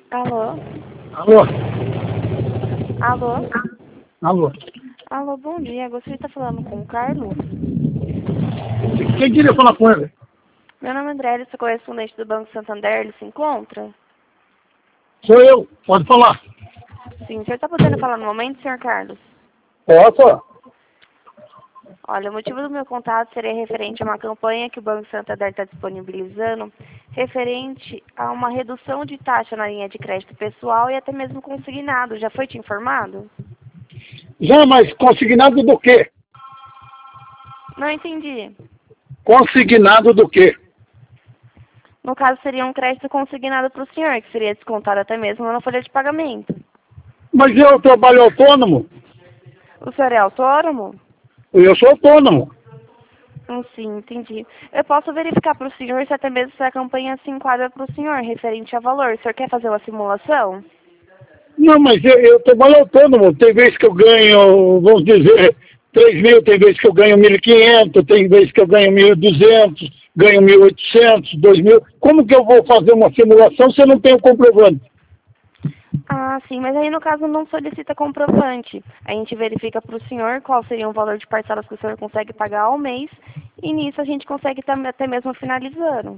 Alô? Alô? Alô? Alô? Alô, bom dia. Gostaria de estar falando com o Carlos. Quem queria falar com ele? Meu nome é André, eu sou correspondente do Banco Santander. Ele se encontra? Sou eu, pode falar. Sim, o senhor está podendo falar no momento, senhor Carlos? Posso? Olha, o motivo do meu contato seria referente a uma campanha que o Banco Santander está disponibilizando, referente a uma redução de taxa na linha de crédito pessoal e até mesmo consignado. Já foi te informado? Já, mas consignado do quê? Não entendi. Consignado do quê? No caso, seria um crédito consignado para o senhor, que seria descontado até mesmo na folha de pagamento. Mas eu trabalho autônomo. O senhor é autônomo? Eu sou autônomo. Sim, entendi. Eu posso verificar para o senhor se até mesmo essa campanha se enquadra para o senhor, referente a valor. O senhor quer fazer uma simulação? Não, mas eu trabalho autônomo. Tem vezes que eu ganho, vamos dizer, 3 mil, tem vezes que eu ganho 1.500, tem vezes que eu ganho 1.200, ganho 1.800, 2.000. Como que eu vou fazer uma simulação se eu não tenho comprovante? Ah, sim, mas aí no caso não solicita comprovante. A gente verifica para o senhor qual seria o valor de parcelas que o senhor consegue pagar ao mês e nisso a gente consegue até mesmo finalizando.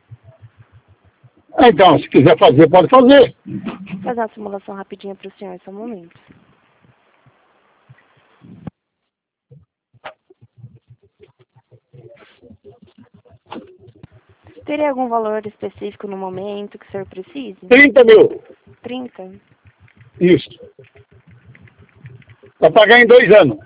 Então, se quiser fazer, pode fazer. Vou fazer uma simulação rapidinha para o senhor, só um momento. Teria algum valor específico no momento que o senhor precise? 30 mil. 30? Isso. Para pagar em 2 anos.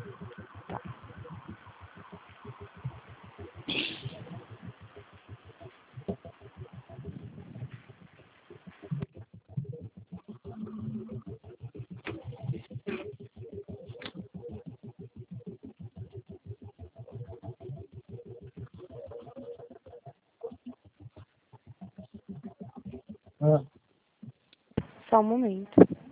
Só um momento.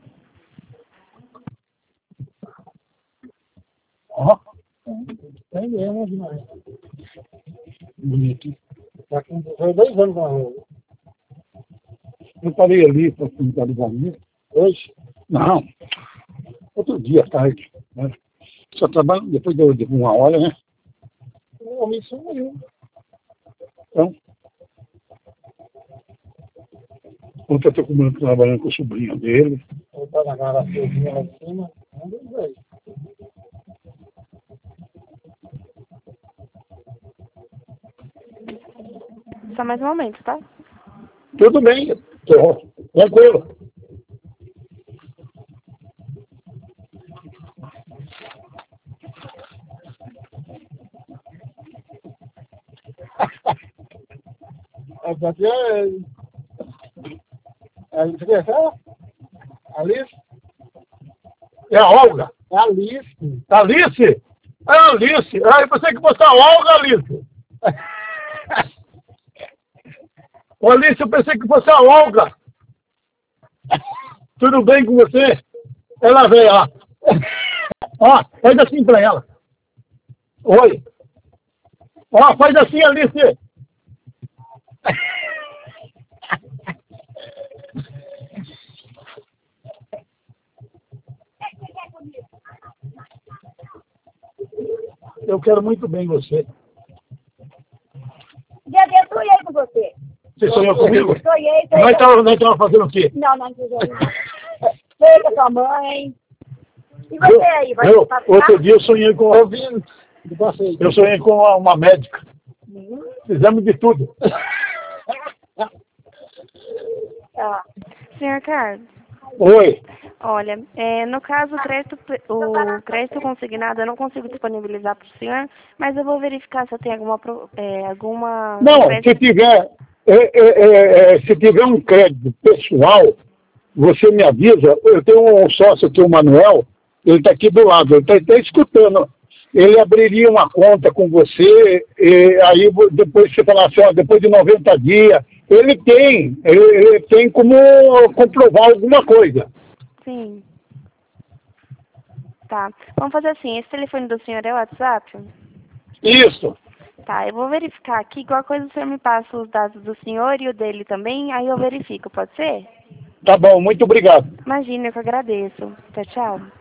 Ó, tem mesmo demais. Bonito. Tá com 2 anos com a rua. Eu parei ali para pintar de galinha. Hoje? Não. Outro dia, tarde. Né? Só trabalho depois de 1 hora, né? O homem sumiu. Então, ontem eu estou trabalhando com o sobrinho dele. Eu estou na garrafinha lá em cima. Um dos dois. Só mais um momento, tá? Tudo bem. Tô tranquilo. Aqui você quer Alice? É a Olga? É a Alice. Alice? É a Alice. Ah, eu pensei que fosse a Olga, Alice. Ô, Alice, eu pensei que fosse a Olga. Tudo bem com você? Ela veio lá. Ó, faz assim pra ela. Oi. Ó, faz assim, Alice. Eu quero muito bem você. Dia desse eu sonhei com você. Você sonhou comigo? Sonhei. Nós estávamos fazendo o quê? Não, não sonhei. Foi com a sua mãe. E você aí? Vai passear? Outro dia eu sonhei com... Eu sonhei com uma médica. Fizemos de tudo. Tá. Senhor Carlos, Oi. olha, no caso o crédito consignado eu não consigo disponibilizar para o senhor, mas eu vou verificar se eu tenho alguma Não, crédito. se tiver um crédito pessoal, você me avisa. Eu tenho um sócio aqui, o Manuel, ele está aqui do lado, ele está escutando. Ele abriria uma conta com você, e aí depois você falar assim, ó, depois de 90 dias, ele tem como comprovar alguma coisa. Sim. Tá. Vamos fazer assim, esse telefone do senhor é o WhatsApp? Isso. Tá, eu vou verificar aqui, igual coisa o senhor me passa os dados do senhor e o dele também, aí eu verifico, pode ser? Tá bom, muito obrigado. Imagina, eu que agradeço. Tchau, tchau.